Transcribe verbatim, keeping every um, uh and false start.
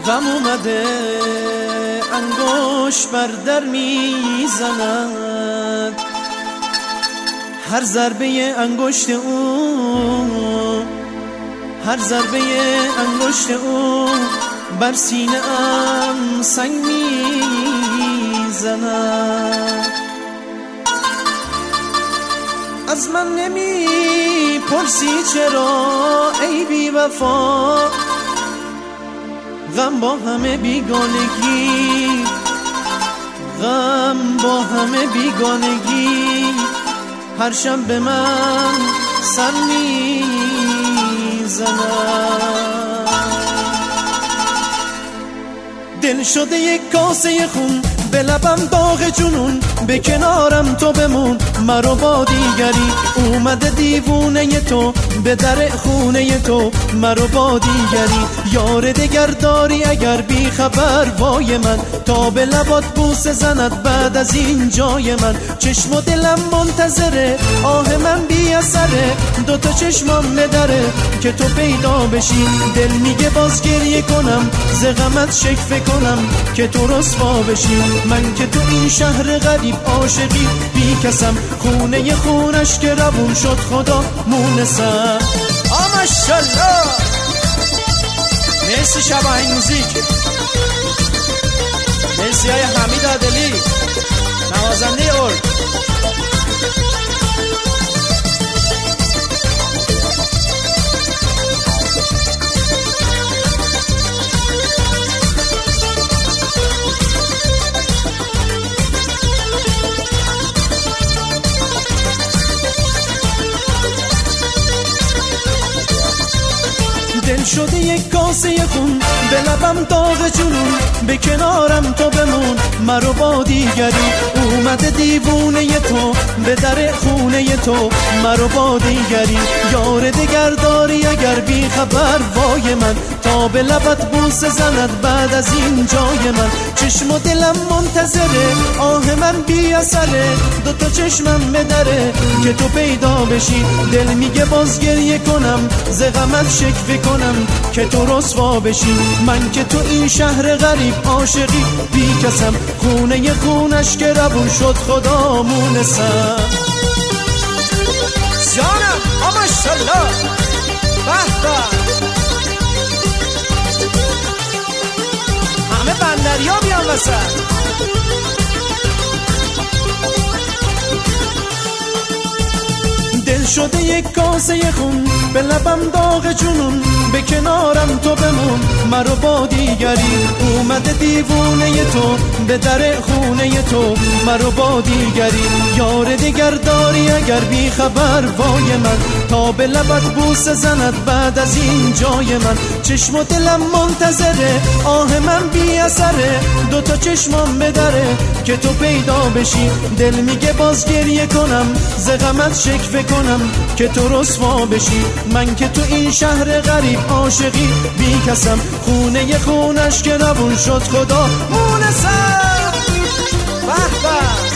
غم اومده انگشت بر در میزند، هر ضربه انگشت او، هر ضربه انگشت او بر سینه ام سنگ میزند. از من نمی پرسی چرا ای بی وفا، غم با همه بیگانگی، غم با همه بیگانگی هر شب به من سر میزند. دل شده یک کاسه خون، به لبم داغ جنون، به کنارم تو بمون مرا با دیگری. اومده دیوونه تو به در خونه تو مرا با دیگری. یار دگر داری اگر بی خبر وای من، تا به لبات بوسه زند بعد از این جای من. چشم و دلم منتظره، آه من بی اثره، دوتا چشمم نداره که تو پیدا بشی. دل میگه باز گریه کنم، ز غمت شکفه کنم که تو رسوا بشی. من که تو این شهر غریب عاشقی بی کسم، خونه خونش که روون شد خدا مونسم. آ ماشالله، مرسی شباهنگ موزیک، مرسی های حمید عادلی نوازنده ارگ. دل شده یک کاسه خون، به لبم داغ جنون، به کنارم تو بمون مرا با دیگری. اومده دیوونه تو به در خونه تو مرا با دیگری. یار دگر داری اگر بی خبر وای من، تا به لبت بوسه زند بعد از این جای من. چشم و دلم منتظره، آه من بی اثره، دوتا چشمم بدره که تو پیدا بشی. دل میگه باز گریه کنم، ز غمت شکوه کنم که تو رسوا بشی. من که تو این شهر غریب عاشقی بی کسم، خونه خونش که روون شد خدا مونسم. جانم آ ماشالله، به به، همه بندریا بیان وسط. دل شده یک کاسه خون، به لبم داغ جنون، به کنارم تو بمون مرا با دیگری. اومده دیوونه تو به در خونه تو مرا با دیگری. یار دیگر داری اگر بی خبر وای من، تا به لبت بوسه زند بعد از این جای من. چشم و دلم منتظره، آه من بی اثره، دوتا چشمم بدره که تو پیدا بشی. دل میگه باز گریه کنم، ز غمت شکوه کنم که تو رسوا بشی. من که تو این شهر غریب عاشقی بی کسم، خونه خونش که روون شد خدا مونسم. به به.